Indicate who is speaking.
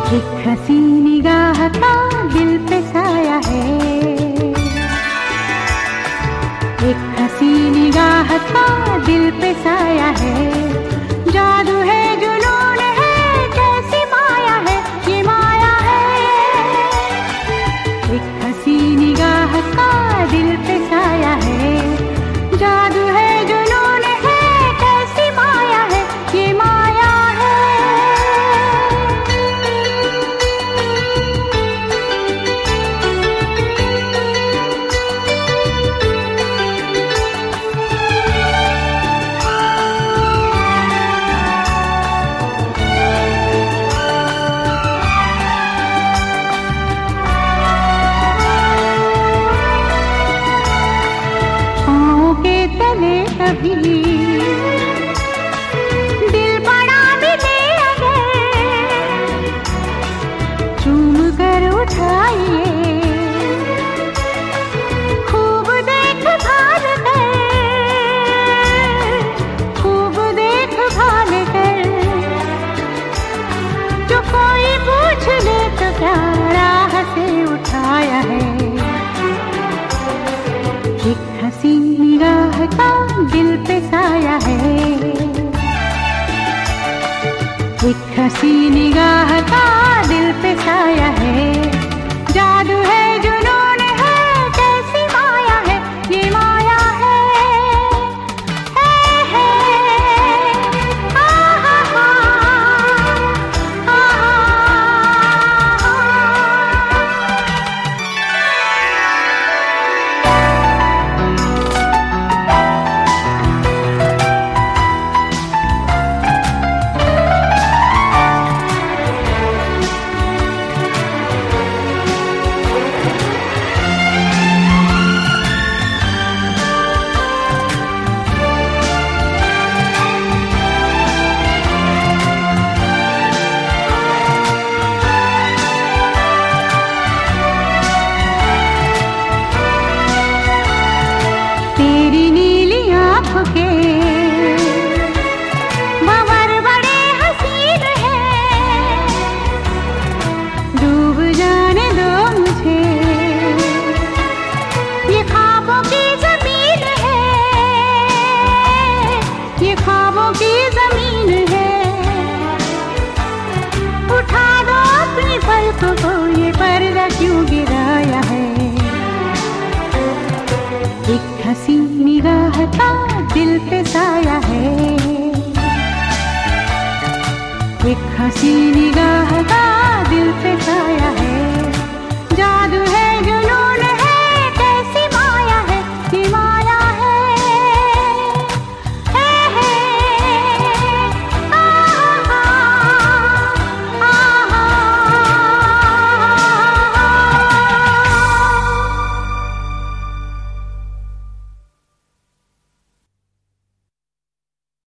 Speaker 1: एक हंसी निगाह का दिल पे साया है, एक हंसी निगाह का दिल पे साया है। जादू है, जुनून है, कैसी माया है, ये माया है। एक हंसी निगाह का दिल पे साया है। जादू है, जुनून है, कैसी माया है, ये माया है। कभी दिल बड़ा मिले अगर, चूम कर उठाइए, खूब देख भाल कर, खूब देख भाल कर। जो कोई पूछ ले तो क्या राह से उठाया है। एक हंसी निगाह का दिल पे साया है, एक हंसी निगाह का दिल पे साया है। जादू है, जुनून है, कैसी माया है, ये माया है। तेरी नीली आँखों के भंवर बड़े हसीन हैं, डूब जाने दो मुझे, ये ख्वाबों की जमीन है, ये ख्वाबों की जमीन है। उठा दो अपनी पलकों को, ये पर्दा क्यों गिराया है। एक हंसी निगाह का दिल पे साया है, एक हंसी निगाह का दिल पे साया है।